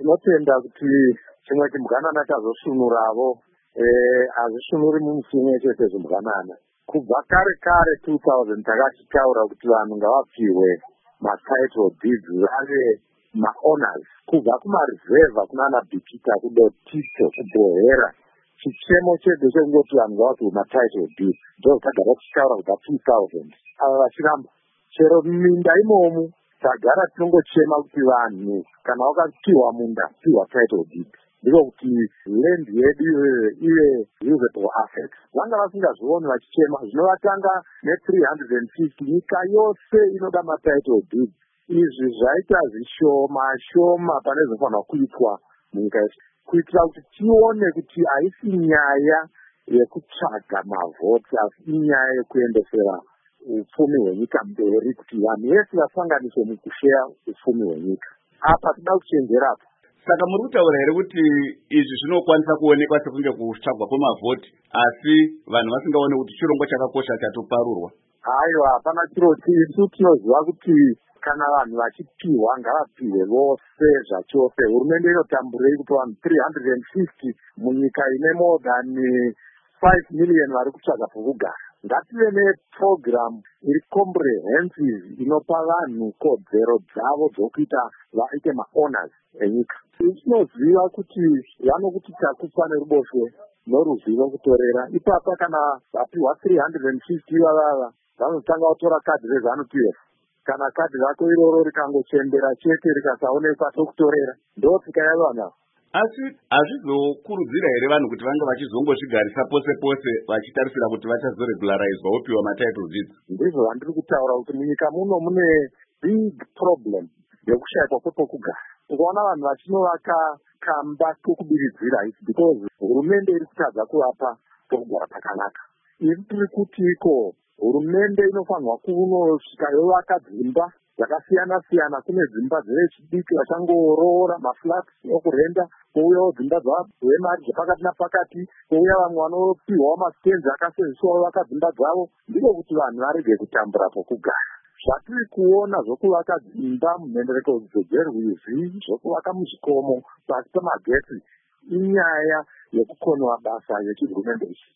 tinotenda kuti chimwe chimbwanana chazoshunuravo hazvishunuri mumusuwo chete zvimbwanana. Kubva kare 2000 takachitaura kuti vanhu ngavapihwe matitle deeds vave maowners kubva kumarevha kunana Bikita kudotito kubohera. Chichemo chedu chekungoti vanhu ngavapihwe matitle deeds ndozvagara tichitaura kubva 2000. Ava vachiramba chero minda imomu tagara tinongochema kuti vanhu kana wakapihwa munda pihwa title deed ndiko kuti land yedu ive usable asset. Vanga vasingazvioni vachichema zvinovatanga ne350 nyika yose inoda matitle deed. Izvi zvaita zvishoma pane zvofanira kuitwa munyika yese kuitira kuti tione kuti haisi nyaya yekutsvaga mavhoti asi inyaya yekuendesera upfumi hwenyika mberi kuti vanhu vese vasanganiswe mukusheya upfumi hwenyika. Apa toda kuchenjerapo. Saka muri kutaura here kuti izvi zvinokwanisa kuonekwa sekunge kutsvagwa kwemavhoti asi vanhu vasingaone kuti chirongwa chakakosha chatoparurwa? Haiwa, hapana chiroti. Isu tinoziva kuti kana vanhu vachipihwa ngavapihwe vose zvachose. Hurumende inotamburei kupa vanhu 350 munyika ine more than 5 million vari kutsvaga pokugara. Ngative neprogram iri comprehensive inopa vanhu kodzero dzavo dzokuita vaite maowners enyika. Tinoziva kuti vanokuti takufa neruboshwe noruzivo kutorera. Ipapa kana vapiwa 350 vavava vanotanga kutora kadhi rezanu-PF. Kana kadhi rako iroro rikangochembera chete rikasaonekwa tokutorera. Ndotsika yavana. Asi hazvizokurudzira here vanhu kuti vange vachizongozvigarisa pose vachitarisira kuti vachazoregularizwa wopiwa matitle deeds? Ndizvo vandiri kutaura kuti munyika muno mune big problem yekushayikwa kwepokugara. Ukaona vanhu vachinovaka kamba kokubiridzira isi because hurumende iri kutadza kuvapa pokugara pakanaka. Iri tiri kuti iko hurumende inofanirwa kunosvika yovaka dzimba dzakasiyana-siyana. Kune dzimba dzevechidiki vachangoroora maflats okurenda, kouyawo dzimba dzavemari dzepakati napakati, kouya vamwe vanopiwawo mastenzi akasenzeswawo vaka dzimba dzavo. Ndiko kuti vanhu varege kutambura pokugara. Zvatiri kuona zvokuvaka dzimba munhendereko dzejerwizi, zvokuvaka muzvikomo pasi pemagetsi inyaya yekukonwa basa yechihurumende ichi.